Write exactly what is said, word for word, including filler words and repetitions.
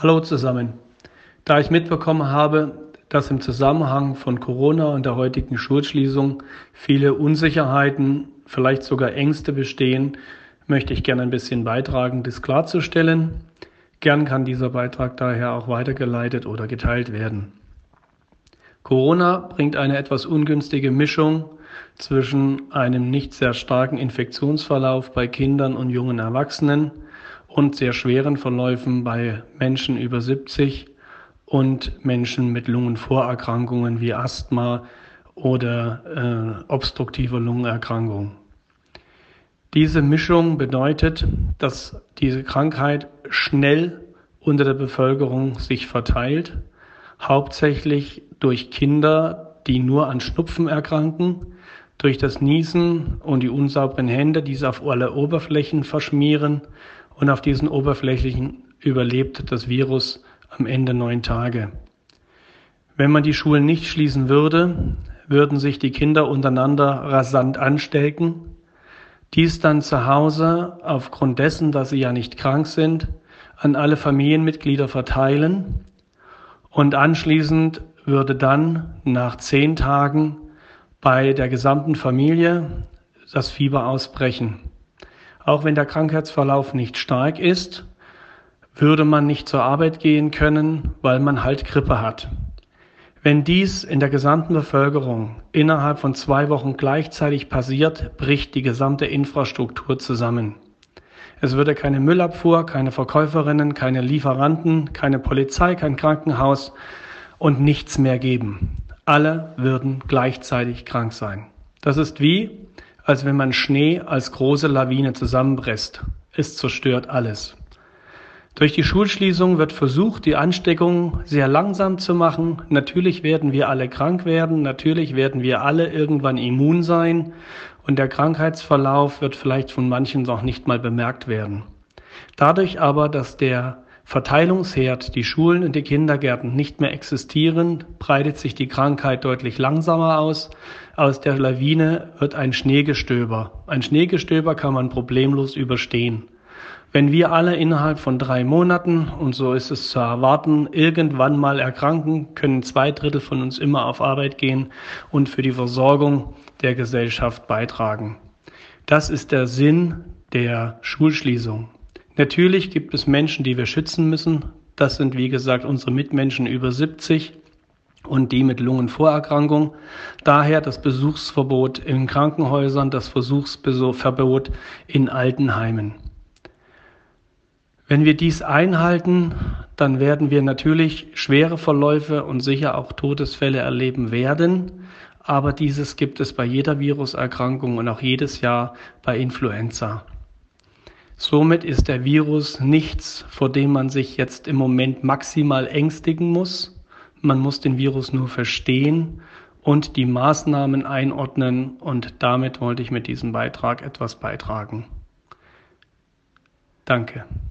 Hallo zusammen. Da ich mitbekommen habe, dass im Zusammenhang von Corona und der heutigen Schulschließung viele Unsicherheiten, vielleicht sogar Ängste bestehen, möchte ich gerne ein bisschen beitragen, das klarzustellen. Gern kann dieser Beitrag daher auch weitergeleitet oder geteilt werden. Corona bringt eine etwas ungünstige Mischung zwischen einem nicht sehr starken Infektionsverlauf bei Kindern und jungen Erwachsenen und sehr schweren Verläufen bei Menschen über siebzig und Menschen mit Lungenvorerkrankungen wie Asthma oder äh, obstruktive Lungenerkrankung. Diese Mischung bedeutet, dass diese Krankheit schnell unter der Bevölkerung sich verteilt, hauptsächlich durch Kinder, die nur an Schnupfen erkranken, durch das Niesen und die unsauberen Hände, die sie auf alle Oberflächen verschmieren, und auf diesen Oberflächen überlebt das Virus am Ende neun Tage. Wenn man die Schulen nicht schließen würde, würden sich die Kinder untereinander rasant anstecken, dies dann zu Hause aufgrund dessen, dass sie ja nicht krank sind, an alle Familienmitglieder verteilen, und anschließend würde dann nach zehn Tagen bei der gesamten Familie das Fieber ausbrechen. Auch wenn der Krankheitsverlauf nicht stark ist, würde man nicht zur Arbeit gehen können, weil man halt Grippe hat. Wenn dies in der gesamten Bevölkerung innerhalb von zwei Wochen gleichzeitig passiert, bricht die gesamte Infrastruktur zusammen. Es würde keine Müllabfuhr, keine Verkäuferinnen, keine Lieferanten, keine Polizei, kein Krankenhaus und nichts mehr geben. Alle würden gleichzeitig krank sein. Das ist wie, als wenn man Schnee als große Lawine zusammenpresst. Es zerstört alles. Durch die Schulschließung wird versucht, die Ansteckung sehr langsam zu machen. Natürlich werden wir alle krank werden, natürlich werden wir alle irgendwann immun sein und der Krankheitsverlauf wird vielleicht von manchen noch nicht mal bemerkt werden. Dadurch aber, dass der Verteilungsherd, die Schulen und die Kindergärten nicht mehr existieren, breitet sich die Krankheit deutlich langsamer aus. Aus der Lawine wird ein Schneegestöber. Ein Schneegestöber kann man problemlos überstehen. Wenn wir alle innerhalb von drei Monaten, und so ist es zu erwarten, irgendwann mal erkranken, können zwei Drittel von uns immer auf Arbeit gehen und für die Versorgung der Gesellschaft beitragen. Das ist der Sinn der Schulschließung. Natürlich gibt es Menschen, die wir schützen müssen. Das sind, wie gesagt, unsere Mitmenschen über siebzig und die mit Lungenvorerkrankung. Daher das Besuchsverbot in Krankenhäusern, das Versuchsverbot in Altenheimen. Wenn wir dies einhalten, dann werden wir natürlich schwere Verläufe und sicher auch Todesfälle erleben werden. Aber dieses gibt es bei jeder Viruserkrankung und auch jedes Jahr bei Influenza. Somit ist der Virus nichts, vor dem man sich jetzt im Moment maximal ängstigen muss. Man muss den Virus nur verstehen und die Maßnahmen einordnen, und damit wollte ich mit diesem Beitrag etwas beitragen. Danke.